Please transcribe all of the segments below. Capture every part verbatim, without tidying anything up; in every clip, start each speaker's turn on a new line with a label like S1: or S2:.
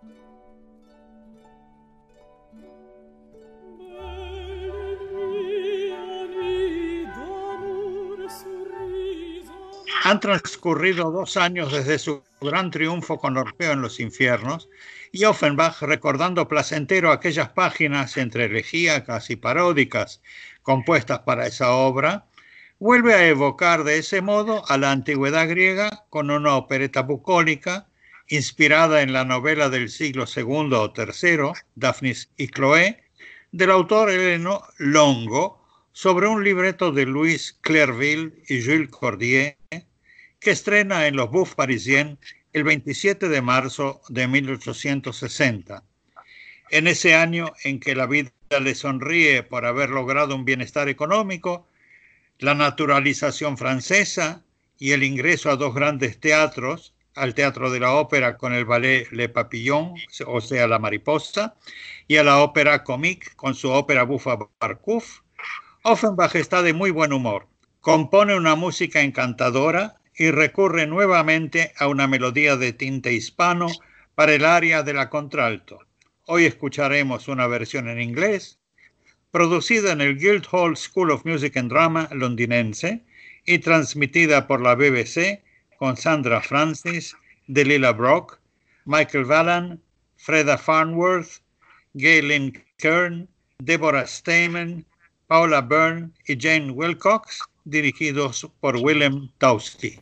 S1: Han transcurrido dos años desde su gran triunfo con Orfeo en los infiernos, y Offenbach, recordando placentero aquellas páginas entre elegíacas y paródicas compuestas para esa obra, vuelve a evocar de ese modo a la antigüedad griega con una opereta bucólica inspirada en la novela del siglo segundo o tercero, Daphnis y Chloé, del autor heleno Longo, sobre un libreto de Louis Clerville y Jules Cordier, que estrena en los Bouffes Parisiens el veintisiete de marzo de mil ochocientos sesenta. En ese año en que la vida le sonríe por haber logrado un bienestar económico, la naturalización francesa y el ingreso a dos grandes teatros, al Teatro de la Ópera con el ballet Le Papillon, o sea, La Mariposa, y a la Ópera Comique con su ópera bufa Barcouf, Offenbach está de muy buen humor. Compone una música encantadora y recurre nuevamente a una melodía de tinte hispano para el aria de la contralto. Hoy escucharemos una versión en inglés, producida en el Guildhall School of Music and Drama londinense y transmitida por la B B C con Sandra Francis, Delilah Brock, Michael Vallan, Freda Farnworth, Galen Kern, Deborah Stayman, Paula Byrne y Jane Wilcox, dirigidos por Willem Taussky.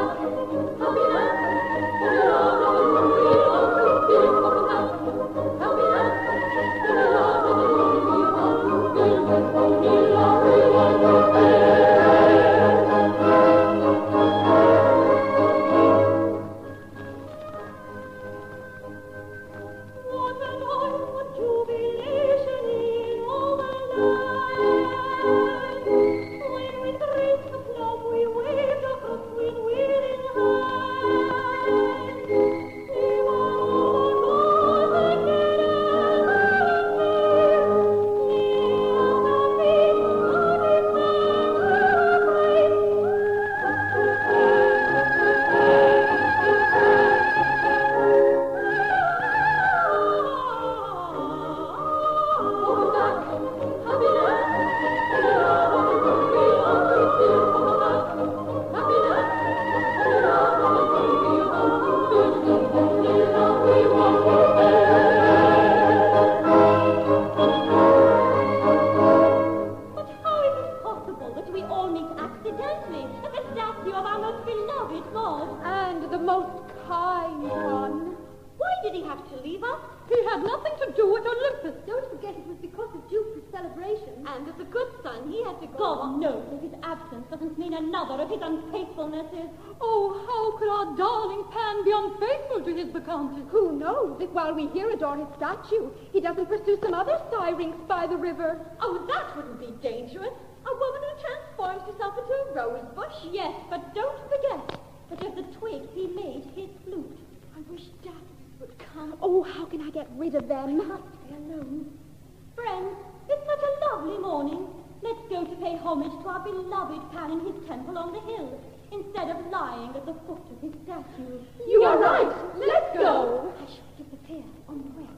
S2: Statue. He doesn't pursue some other siren by the river.
S3: Oh, that wouldn't be dangerous. A woman who transforms herself into a rose bush. Yes, but don't forget that of the twigs he made his flute.
S2: I wish Daffodils would come. Oh, how can I get rid of them?
S3: I must be alone. Friends, it's such a lovely morning. Let's go to pay homage to our beloved Pan in his temple on the hill, instead of lying at the foot of his statue.
S2: You, you are right. right. Let's go.
S3: I shall disappear on the way.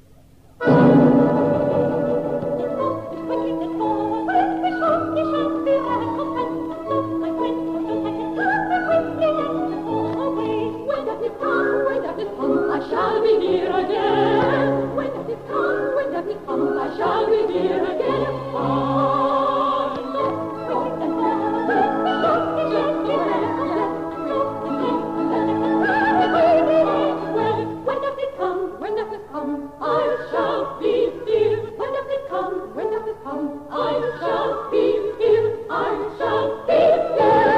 S4: I shall be here again. When does it come? When does it come? I shall be here again. Oh, when does it come? When does it come? I shall be here. When does it come? When does it come? I shall be here. I shall be here.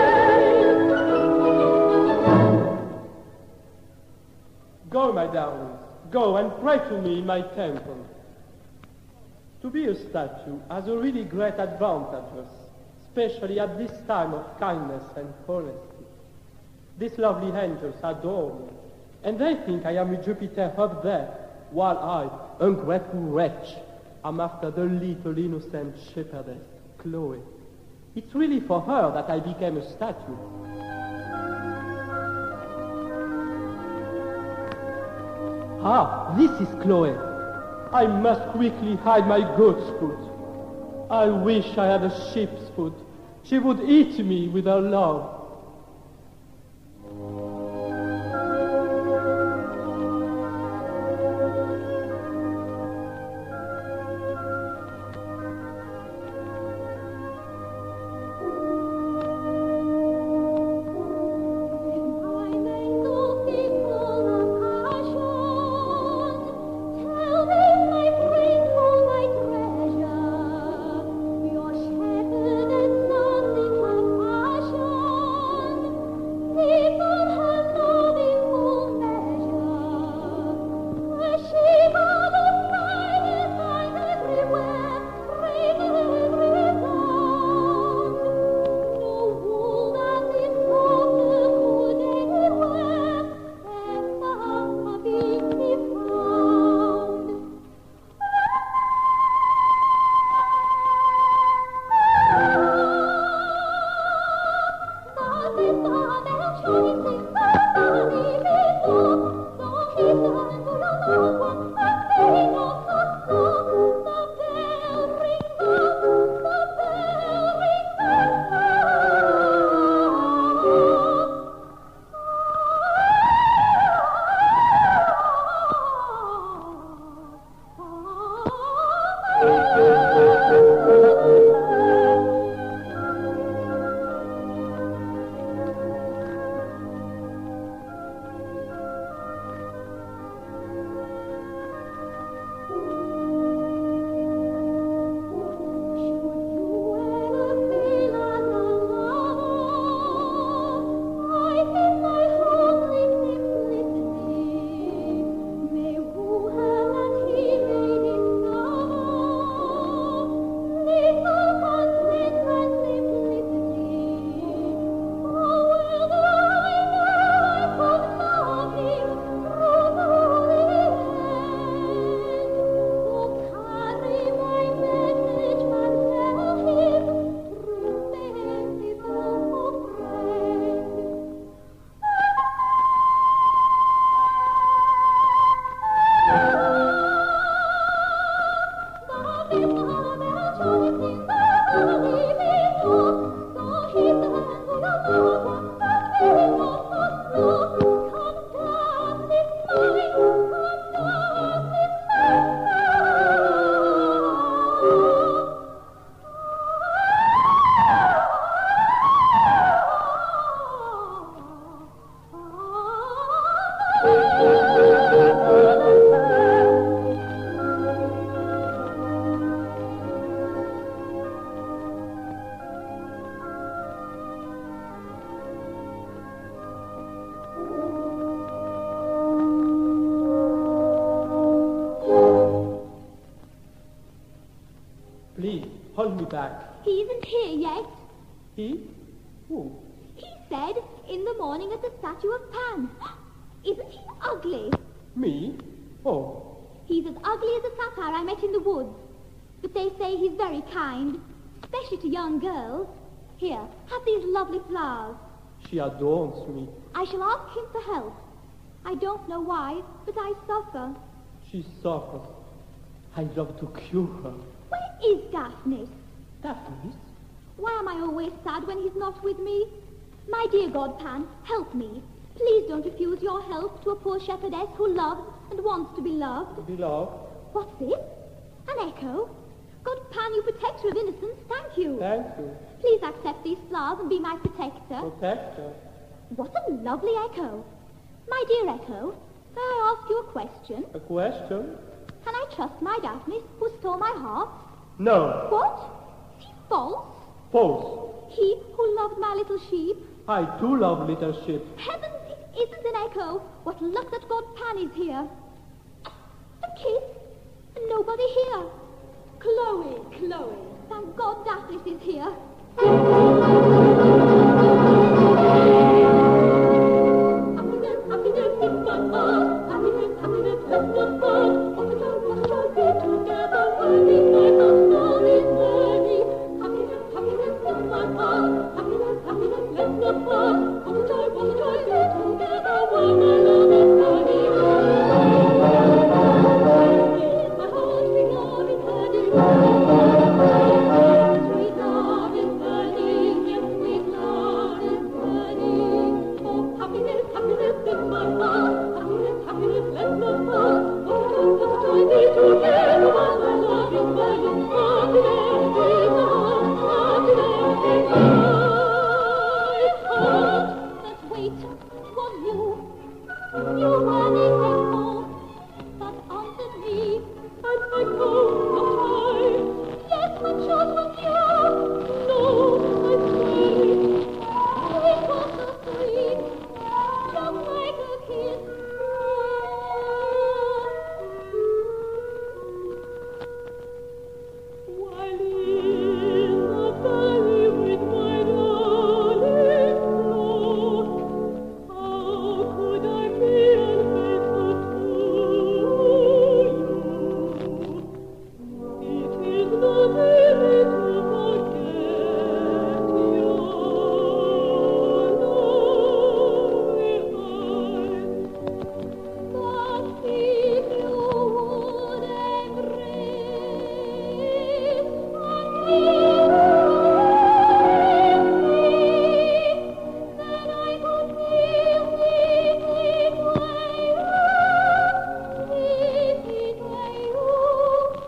S5: Go, my darlings, go and pray to me in my temple. To be a statue has a really great advantages, especially at this time of kindness and honesty. These lovely angels adore me, and they think I am with Jupiter up there, while I, ungrateful wretch, am after the little innocent shepherdess, Chloe. It's really for her that I became a statue. Ah, this is Chloe. I must quickly hide my goat's foot. I wish I had a sheep's foot. She would eat me with her love. called me back.
S3: He isn't here yet.
S5: He? Who?
S3: He said in the morning at the statue of Pan. Isn't he ugly?
S5: Me? Oh.
S3: He's as ugly as a satyr I met in the woods. But they say he's very kind, especially to young girls. Here, have these lovely flowers.
S5: She adorns me.
S3: I shall ask him for help. I don't know why, but I suffer.
S5: She suffers. I love to cure her.
S3: Where is Daphnis?
S5: Daphnis?
S3: Why am I always sad when he's not with me? My dear Godpan, help me. Please don't refuse your help to a poor shepherdess who loves and wants to be loved.
S5: Beloved?
S3: What's this? An echo? Godpan, you protector of innocence, thank you.
S5: Thank you.
S3: Please accept these flowers and be my protector.
S5: Protector?
S3: What a lovely echo. My dear Echo, may I ask you a question?
S5: A question?
S3: Can I trust my Daphnis, who stole my heart?
S5: No.
S3: What? Is he false?
S5: False.
S3: He who loved my little sheep?
S5: I do love little sheep.
S3: Heavens, it isn't an echo. What luck that Godpan is here. A kiss? And nobody here.
S2: Chloe, Chloe.
S3: Thank God Daphnis is here.
S4: Happiness, happiness in my heart. Happiness, happiness, let's not part. What a joy, what a joy, be together. Worthy, my heart, all is worthy. Happiness, happiness in my heart. Happiness, happiness, let's not part. What a joy, what a joy, be together. While my love is worthy. In my heart, sweet love is burning. Sweet love is burning. Yes, sweet love is burning. Oh, happiness, happiness in my heart. Happiness, happiness, let's not part. What a joy, what a joy, be together. While my love is burning. Happiness in my heart. Happiness in my heart.
S3: But wait, 'twas you, you worthy echo, that answered me.
S4: And echo, not I.
S3: Yes, but sure 'twas you.
S4: No, I say.
S3: It was so sweet, just like a kiss.
S4: While in the valley with my darling flow, how could I be unfaithful to you? It is not easy to forget your lovely eyes.
S3: But if you would embrace and kiss me, then I could feel deeply my love, deeply my love.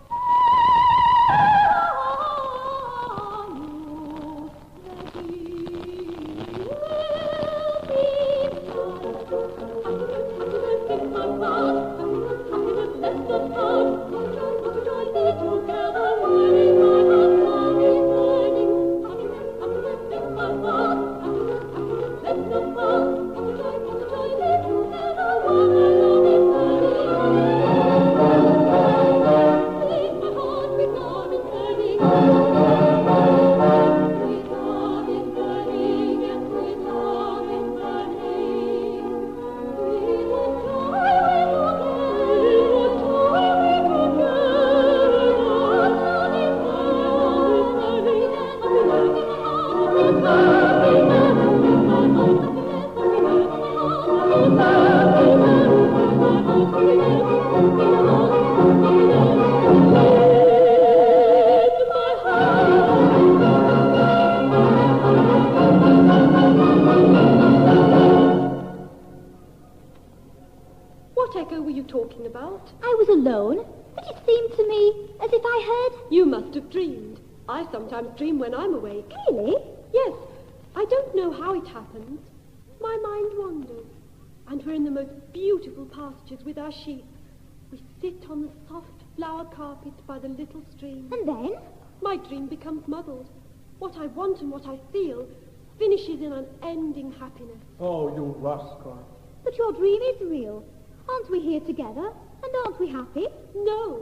S2: What echo were you talking about?
S3: I was alone, but it seemed to me as if I heard...
S2: You must have dreamed. I sometimes dream when I'm awake.
S3: Really?
S2: Yes, I don't know how it happens. My mind wanders, and we're in the most beautiful pastures with our sheep. We sit on the soft flower carpet by the little stream.
S3: And then?
S2: My dream becomes muddled. What I want and what I feel finishes in unending happiness.
S5: Oh, you rascal.
S3: But your dream is real. Aren't we here together? And aren't we happy?
S2: No,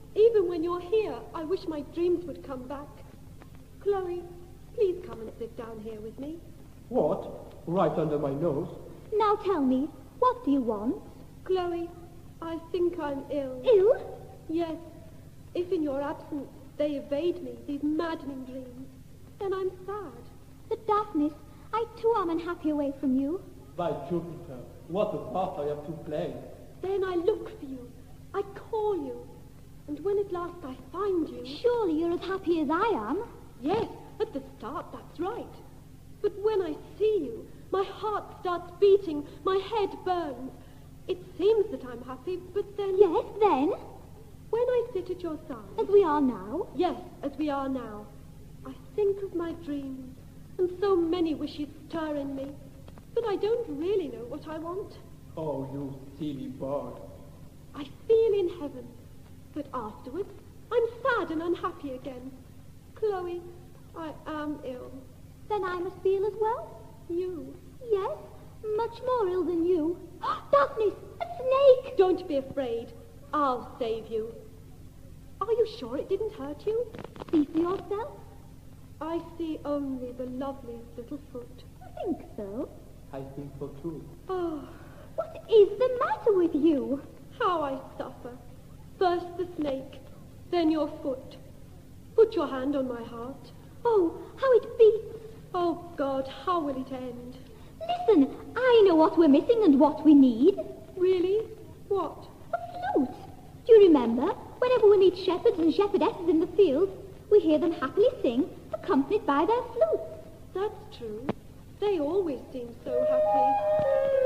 S2: Even when you're here, I wish my dreams would come back. Chloe, please come and sit down here with me.
S5: What? Right under my nose?
S3: Now tell me, what do you want?
S2: Chloe, I think I'm ill.
S3: Ill?
S2: Yes. If in your absence they evade me, these maddening dreams, then I'm sad.
S3: But Daphnis, I too am unhappy away from you.
S5: By Jupiter, what a part I have to play.
S2: Then I look for you. I call you. And when at last I find you...
S3: Surely you're as happy as I am.
S2: Yes, at the start, that's right. But when I see you, my heart starts beating, my head burns. It seems that I'm happy, but then...
S3: Yes, then?
S2: When I sit at your side...
S3: As we are now?
S2: Yes, as we are now. I think of my dreams, and so many wishes stir in me. But I don't really know what I want.
S5: Oh, you silly bird.
S2: I feel in heaven, but afterwards I'm sad and unhappy again. Chloe, I am ill.
S3: Then I must be ill as well?
S2: You?
S3: Yes, much more ill than you. Daphnis, a snake!
S2: Don't be afraid. I'll save you. Are you sure it didn't hurt you?
S3: See for yourself.
S2: I see only the loveliest little foot.
S3: I think so.
S5: I think so too.
S2: Oh,
S3: What is the matter with you?
S2: how I suffer. First the snake, then your foot. Put your hand on my heart.
S3: Oh, how it beats.
S2: Oh, God, how will it end?
S3: Listen, I know what we're missing and what we need.
S2: Really? What?
S3: A flute. Do you remember? Whenever we meet shepherds and shepherdesses in the fields, we hear them happily sing, accompanied by their flutes.
S2: That's true. They always seem so happy.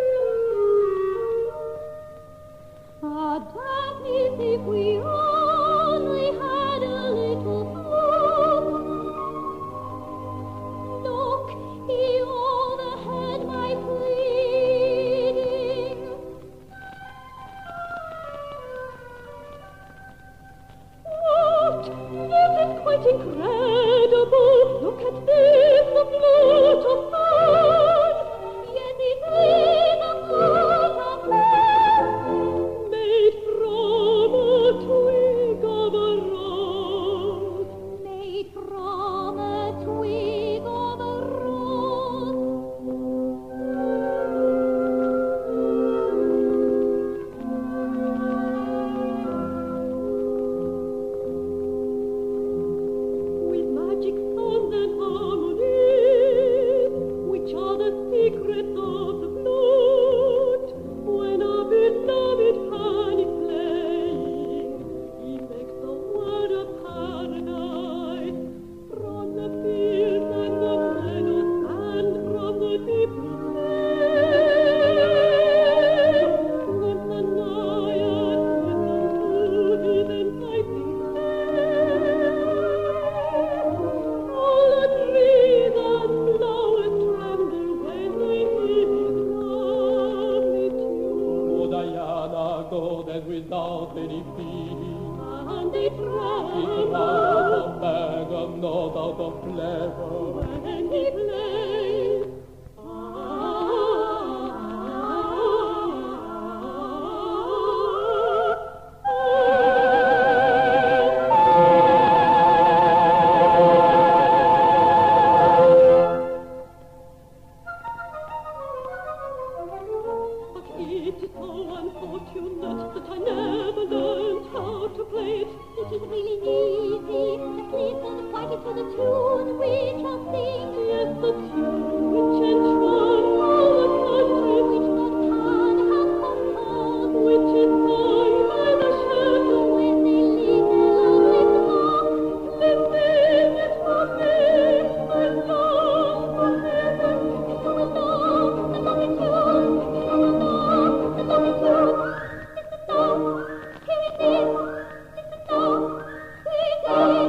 S3: Ah, Daphnis, if we only had a little flute. Look, he overheard my pleading.
S2: What? This is quite incredible. Look at this, the flute of fun.
S3: Yes, it is a flute of fun.
S2: Made from a twig of a rose.
S3: Made from a twig of a
S2: With magic sounds and harmonies, which are the secrets of the flute. When our beloved Pan is playing, he makes the world a paradise. From the fields and the meadows and from the deep blue sea, when the naiads listen to his enticing all the trees and flowers tremble when they hear his lovely tune.
S5: Oh, Diana, go then without any feeling.
S2: And they
S5: It's
S2: tremble
S5: out of bag of not out of pleasure.
S2: when he plays. But it is so unfortunate that I never learned how to play it.
S3: It is really easy. Just listen quietly to the tune we shall sing.
S2: Yes, the tune which enchants all the country,
S3: Which God can have composed.
S2: which is sung by the shepherds.
S3: When they lead their lovely flock.
S2: Then sing it for me, I long for heaven.
S3: Listen along, the lovely tune. Listen along, the lovely tune. Listen now, here it is. Listen now, here it is.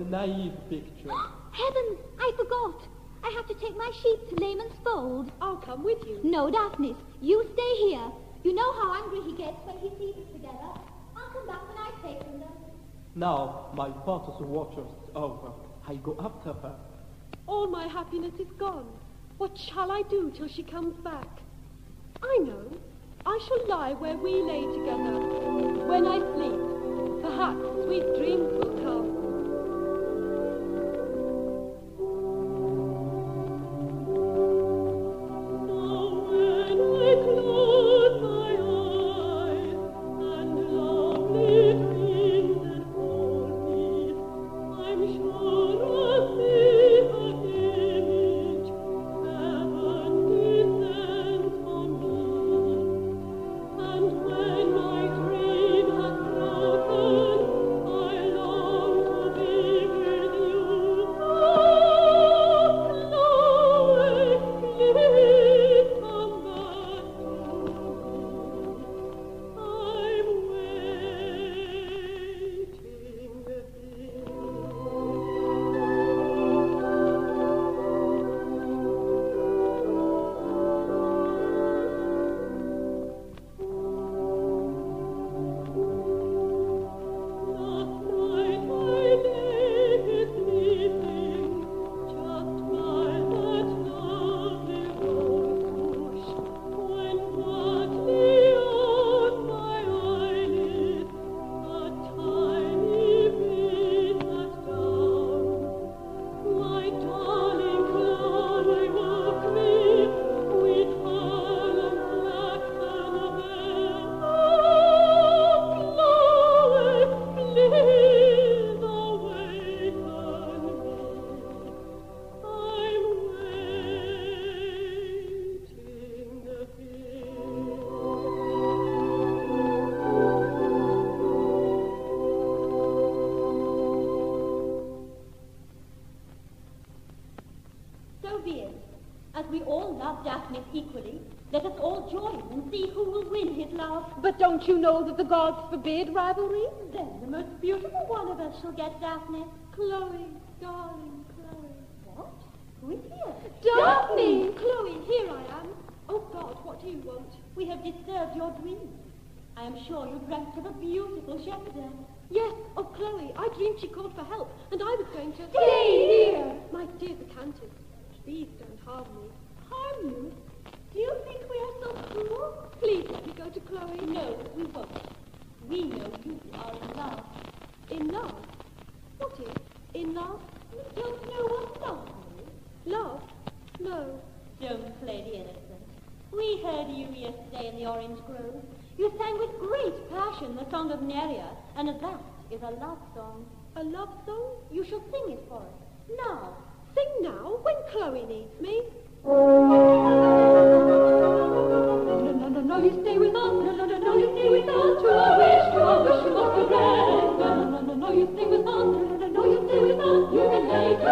S5: naive picture.
S3: Heavens, I forgot. I have to take my sheep to Layman's Fold.
S2: I'll come with you.
S3: No, Daphnis, you stay here. You know how angry he gets when he sees us together. I'll come back when I've taken them.
S5: Now my father's watcher's over. I go after her.
S2: All my happiness is gone. What shall I do till she comes back? I know. I shall lie where we lay together. When I sleep, perhaps sweet dreams will come. But don't you know that the gods forbid rivalry?
S3: Then the most beautiful one of us shall get Daphnis.
S2: Chloe, darling Chloe.
S3: What? Who is here?
S2: Daphne! Chloe, here I am. Oh, God, what do you want?
S3: We have disturbed your dreams. I am sure you dreamt of a beautiful shepherdess.
S2: Yes, of Chloe. I dreamed she called for help, and I was going to...
S3: Stay here!
S2: My dear the Countess, please don't harm me.
S3: Harm you? Do you think we are so cruel?
S2: Please let me go to Chloe.
S3: No, we won't. We know you are in love.
S2: In love? What is in love?
S3: You don't know what love is?
S2: Love? No.
S3: Don't play the innocent. We heard you yesterday in the orange grove. You sang with great passion the song of Nerea, and that is a love song.
S2: A love song?
S3: You shall sing it for us. Now.
S2: Sing now, when Chloe needs me.
S3: No, no, no, no, you stay with us. No, no, no, no, you stay with us. To our wish, to our wish, you must obey. No, no, no, no, no, you stay with us. No, no, no, no, you stay with us. You can lay to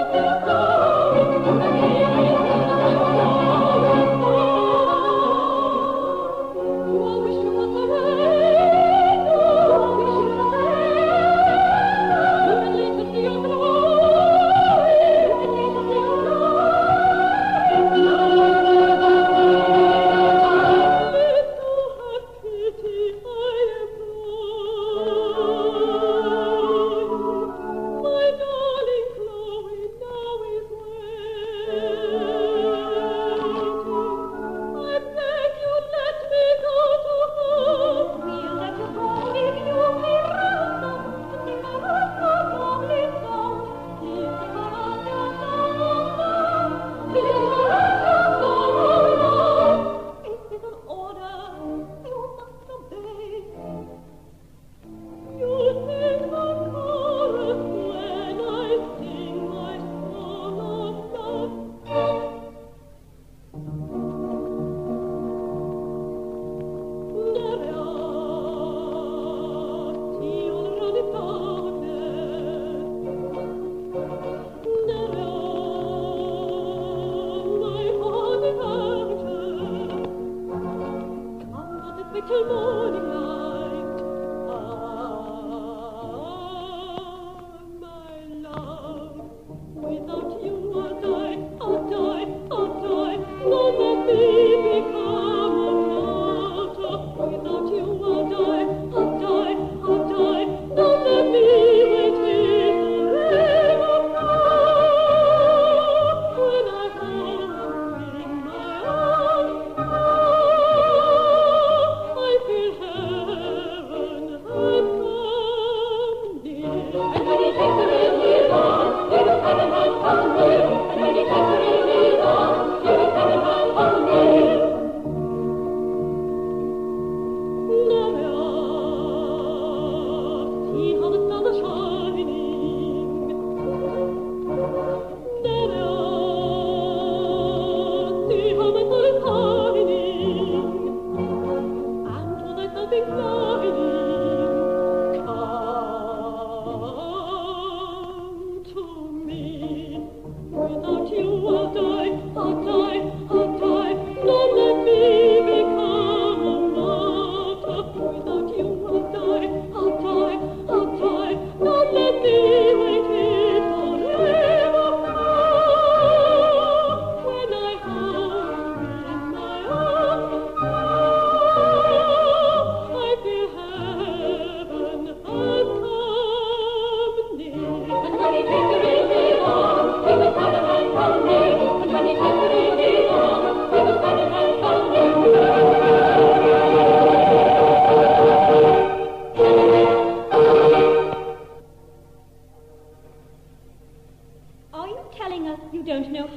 S2: till morning light. Ah, my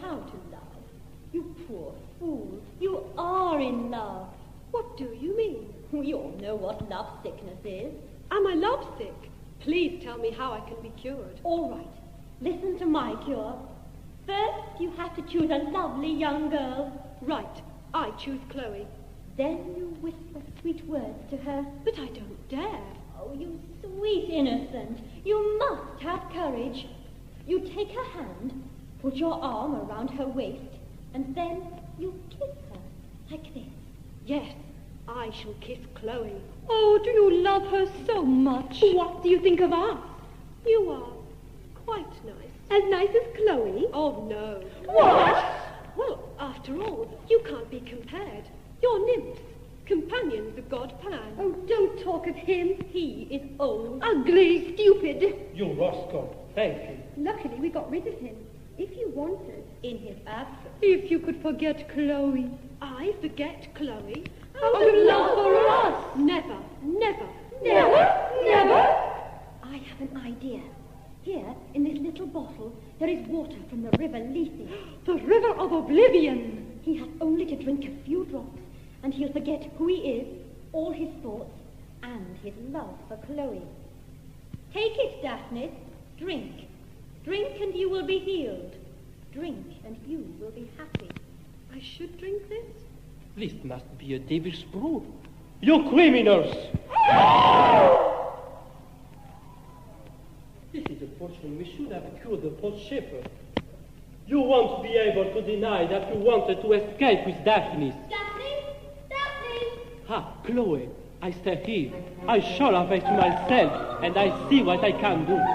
S3: how to love. You poor fool, you are in love.
S2: What do you mean?
S3: We all know what love sickness is.
S2: Am I lovesick? Please tell me how I can be cured.
S3: All right, listen to my cure. First, you have to choose a lovely young girl.
S2: Right, I choose Chloe.
S3: Then you whisper sweet words to her.
S2: But I don't dare.
S3: Oh, you sweet innocent. You must have courage. You take her hand, put your arm around her waist, and then you kiss her, like this.
S2: Yes, I shall kiss Chloe.
S3: Oh, do you love her so much?
S2: What do you think of us? You are quite nice.
S3: As nice as Chloe?
S2: Oh, no.
S3: What?
S2: Well, after all, you can't be compared. You're nymphs, companions of God Pan.
S3: Oh, don't talk of him. He is old, ugly, stupid.
S5: You rascal. Thank you.
S3: Luckily, we got rid of him. If you wanted, in his absence.
S2: If you could forget Chloe. I forget Chloe?
S3: Out of love for us.
S2: Never, never,
S3: Never, never. I have an idea. Here, in this little bottle, there is water from the river Lethe.
S2: The river of oblivion.
S3: He has only to drink a few drops, and he'll forget who he is, all his thoughts, and his love for Chloe. Take it, Daphnis. Drink. Drink, and you will be healed. Drink, and you will be happy.
S2: I should drink this?
S5: This must be a devil's brew. You criminals! This is a potion we should have cured the poor shepherd. You won't be able to deny that you wanted to escape with Daphnis.
S3: Daphnis! Daphnis!
S5: Ah, Chloe, I stay here. I shall have it to myself, and I see what I can do.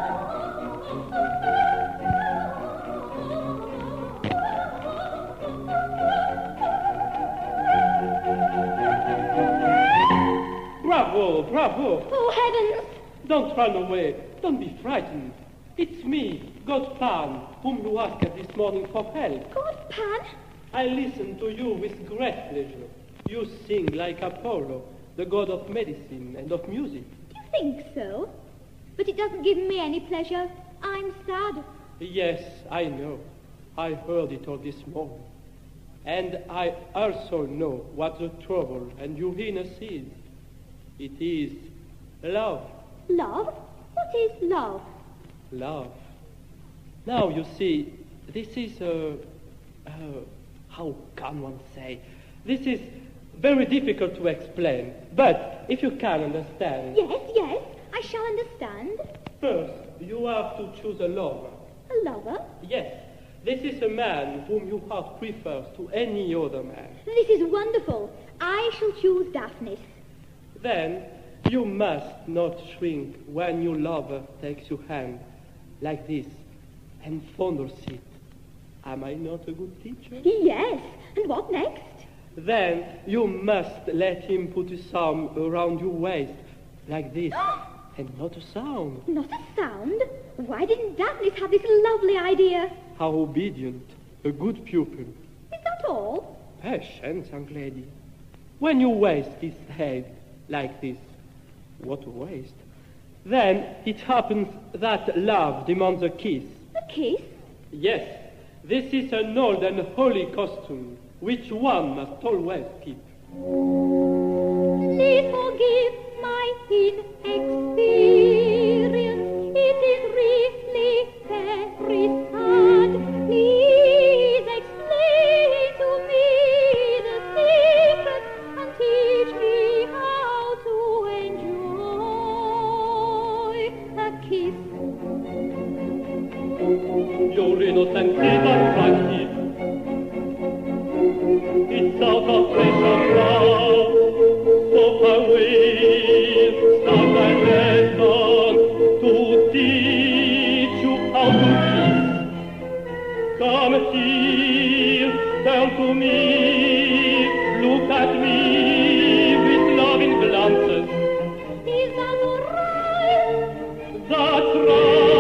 S5: Bravo, bravo!
S3: Oh, heavens!
S5: Don't run away. Don't be frightened. It's me, God Pan, whom you asked this morning for help.
S3: God Pan?
S5: I listen to you with great pleasure. You sing like Apollo, the god of medicine and of music.
S3: Do you think so? But it doesn't give me any pleasure. I'm sad.
S5: Yes, I know. I heard it all this morning. And I also know what the trouble and your illness is. It is love.
S3: Love? What is love?
S5: Love. Now, you see, this is, uh, uh, how can one say? This is very difficult to explain, but if you can understand.
S3: Yes, yes, I shall understand.
S5: First, you have to choose a lover.
S3: A lover?
S5: Yes, this is a man whom your heart prefers to any other man.
S3: This is wonderful. I shall choose Daphnis.
S5: Then, you must not shrink when your lover takes your hand like this and fondles it. Am I not a good teacher?
S3: Yes, and what next?
S5: Then you must let him put his arm around your waist like this and not a sound.
S3: Not a sound? Why didn't Daphnis have this lovely idea?
S5: How obedient, a good pupil.
S3: Is that all?
S5: Patience, young lady. When you waist his head like this, what a waste. Then it happens that love demands a kiss.
S3: A kiss?
S5: Yes, this is an old and holy costume, which one must always keep.
S3: Please forgive my inexperience. It is really very sad. Please explain to me the secret and teach me how to enjoy a kiss.
S5: Your innocent teeth are frightening. It's out of pressure now. So I will start my lesson to teach you how to kiss. Come here, turn to me, look at me with loving glances.
S3: Is that all right?
S5: That's right.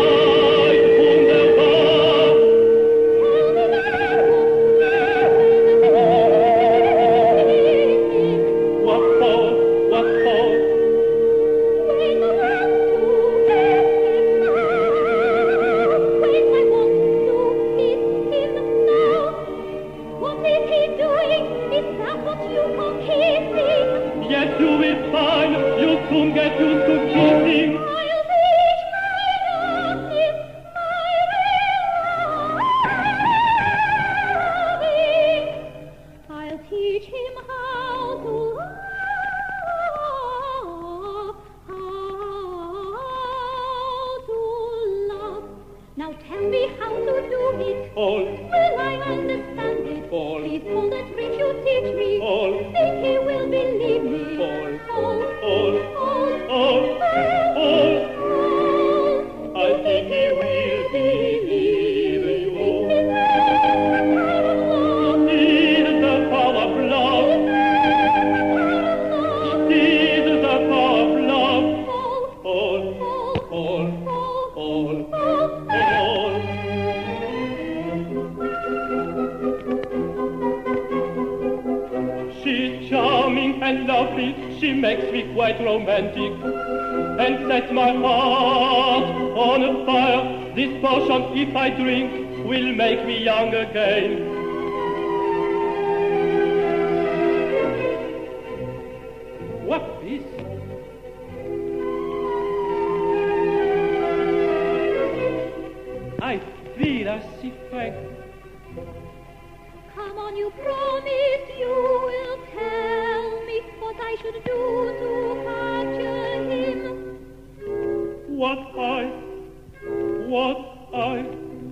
S3: When I want to kiss him now.
S5: yes, you will find you'll soon get used to kissing.
S4: I'll teach my Daphnis my loving. I'll teach him how to love, how to love. Now tell me how to do it.
S5: All,
S4: Will I understand it?
S5: All.
S4: Please all the tricks you teach me.
S5: all,
S4: Think he will believe me.
S5: All.
S4: All.
S5: all,
S4: All.
S5: all, all.
S4: All.
S5: I think he will believe you. It is the power of love. It is the power of love. All, all, all, all. She's charming and lovely. She makes me quite romantic and sets my heart on a fire. This potion, if I drink, will make me young again. What's this? I feel as if I...
S4: Come on, you promise you will tell me what I should do to capture him.
S5: What I... What I...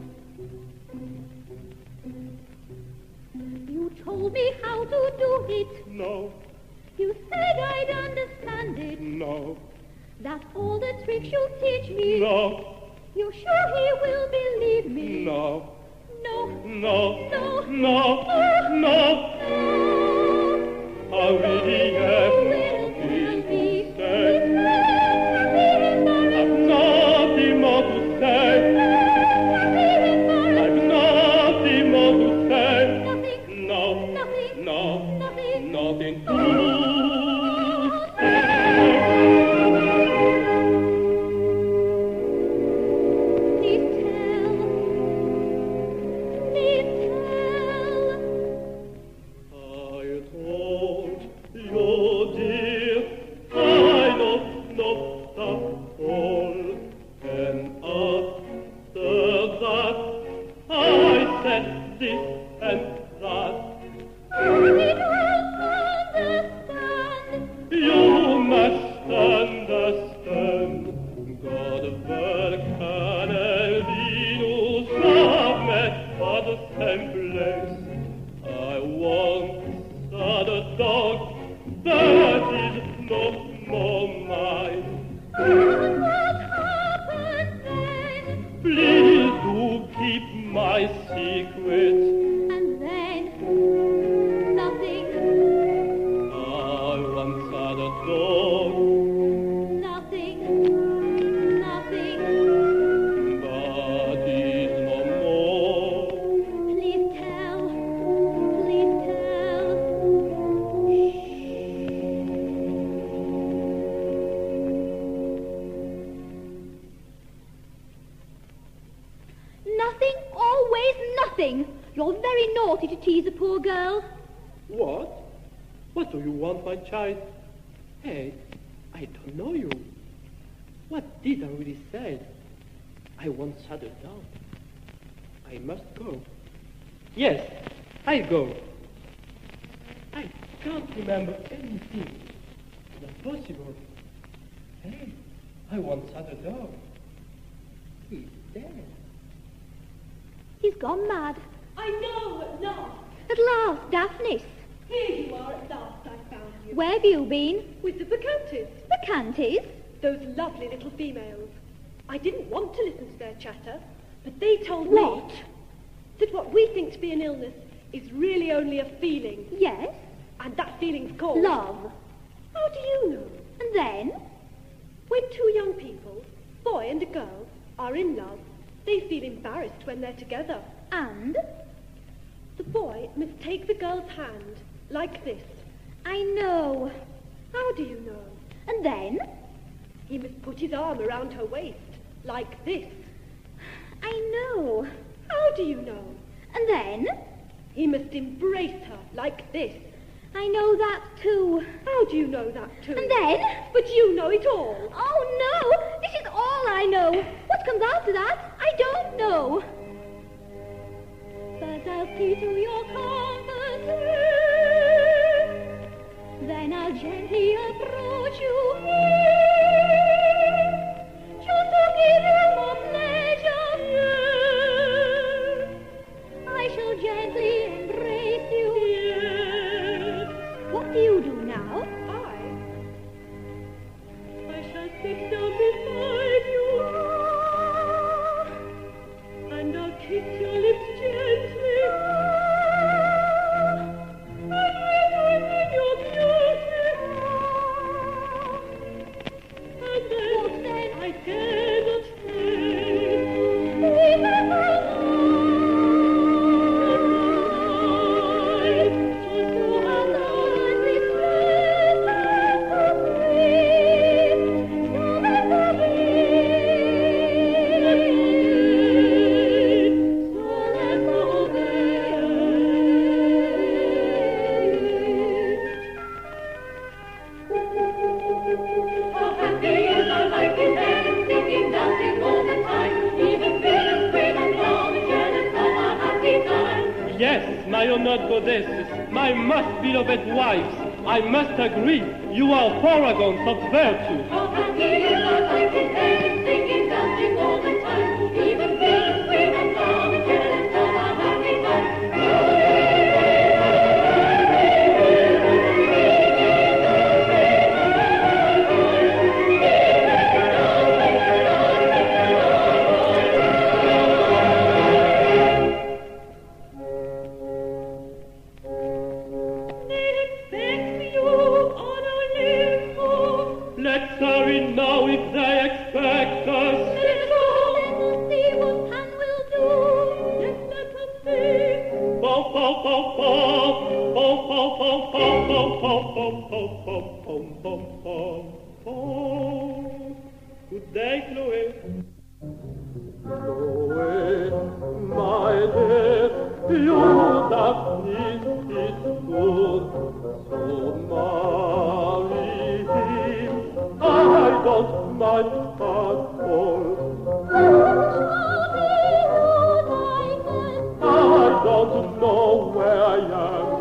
S4: You told me how to do it.
S5: No,
S4: You said I'd understand it.
S5: no,
S4: That's all the tricks you teach me.
S5: no,
S4: You sure he will believe me?
S5: no,
S4: No.
S5: no,
S4: No.
S5: no, no. I really have nothing to say. I've nothing more to say. I've nothing more to say. No, no, nothing to say.
S4: Please tell. Please tell.
S5: I told you, dear, I don't know at all. And after that, I said this and that.
S4: You will understand.
S5: You must understand. God verkan Venus have met at the same place. I once had a dog that is no more mine.
S4: And what happened then?
S5: Please do keep my secret.
S4: And then nothing,
S5: I once had a dog,
S4: nothing, nothing.
S5: but is no more.
S4: Please tell, please tell. Nothing, always nothing. You're very naughty to tease a poor girl.
S5: What? What do you want, my child? Hey, I don't know you. What did I really say? I once had a dog. I must go. Yes, I go. I can't remember anything. Not possible. Hey, I once had a dog. He's dead.
S4: He's gone mad.
S2: I know at last.
S4: At last, Daphnis.
S2: Here you are at last, I found you.
S4: Where have you been?
S2: With the Bacchantes,
S4: The Canties.
S2: those lovely little females. I didn't want to listen to their chatter, but they told
S4: What?
S2: me that what we think to be an illness is really only a feeling,
S4: Yes.
S2: and that feeling's called
S4: Love.
S2: How do you know?
S4: And then?
S2: When two young people, boy and a girl, are in love, they feel embarrassed when they're together.
S4: And?
S2: The boy must take the girl's hand, like this.
S4: I know.
S2: How do you know?
S4: And then?
S2: He must put his arm around her waist, like this.
S4: I know.
S2: How do you know?
S4: And then?
S2: He must embrace her, like this.
S3: I know that too.
S2: How do you know that too?
S3: And then?
S2: But you know it all.
S3: Oh, no! This is all I know. What comes after that, I don't know. First I'll see to your comfort, then I'll gently approach you here, just to give you more pleasure. Yes. I shall gently embrace you. Yes. What do you do now?
S2: I? I shall sit down beside you, and I'll kiss your lips gently, and rejoice in your beauty. And then,
S3: What then?
S2: I dare not stay.
S3: Even if I
S5: Yes, my honored goddesses, my most beloved wives, I must agree, you are paragons of virtue.
S4: How happy is our life in heaven, singing, dancing all the time, even villains scream and love and jealous of our happy time.
S5: Let's hurry now if they expect us.
S3: Let's go, let us see what Pan will do.
S2: Yes, let us see.
S5: Pom pom pom pom pom pom pom pom pom pom pom pom pom pom pom. Good day, Chloe. Chloe, my dear, you Daphne is good, so marry him. I don't mind at all. I don't know where I am.